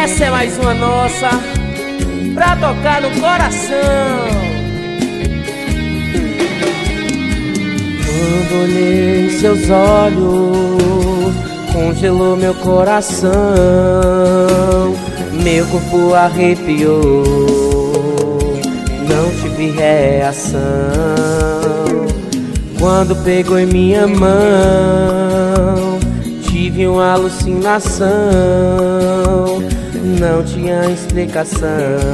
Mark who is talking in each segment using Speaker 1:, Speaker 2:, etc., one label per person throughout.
Speaker 1: Essa é mais uma nossa pra tocar no coração. Quando olhei seus olhos, congelou meu coração, meu corpo arrepiou, não tive reação. Quando pegou em minha mão, tive uma alucinação, não tinha explicação.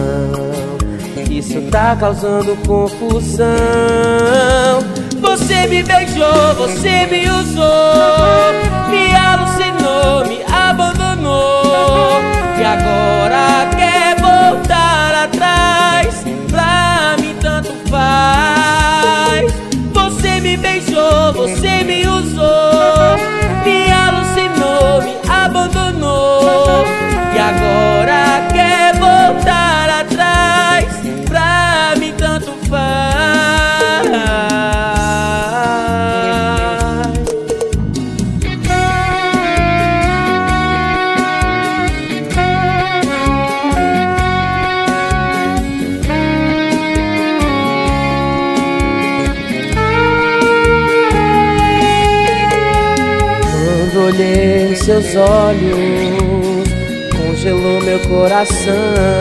Speaker 1: Isso tá causando confusão. Você me beijou, você me usou, me alucinou, me abandonou, e agora quer voltar atrás. Pra mim tanto faz. Você me beijou, você me usou, me alucinou, me abandonou, e agora quer voltar atrás. Pra mim tanto faz. Quando olhei seus olhos, congelou meu coração,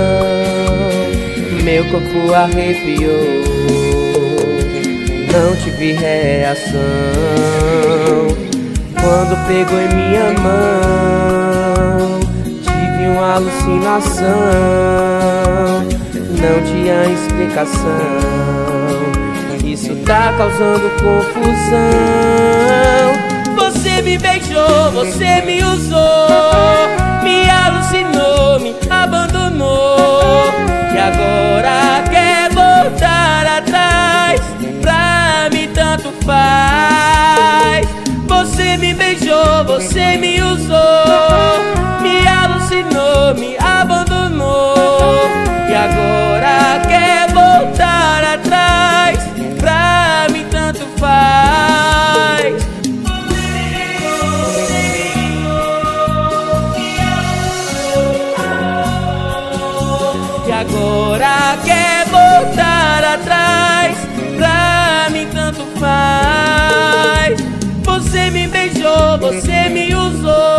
Speaker 1: meu corpo arrepiou, não tive reação. Quando pegou em minha mão, tive uma alucinação, não tinha explicação. Isso tá causando confusão. Você me beijou, você me usou, me alucinou, me abandonou, e agora quer voltar atrás. Pra mim tanto faz. Você me beijou, você me usou, me alucinou, me abandonou, e agora quer voltar atrás. Pra mim tanto faz. E agora quer voltar atrás. Pra mim tanto faz. Você me beijou, você me usou,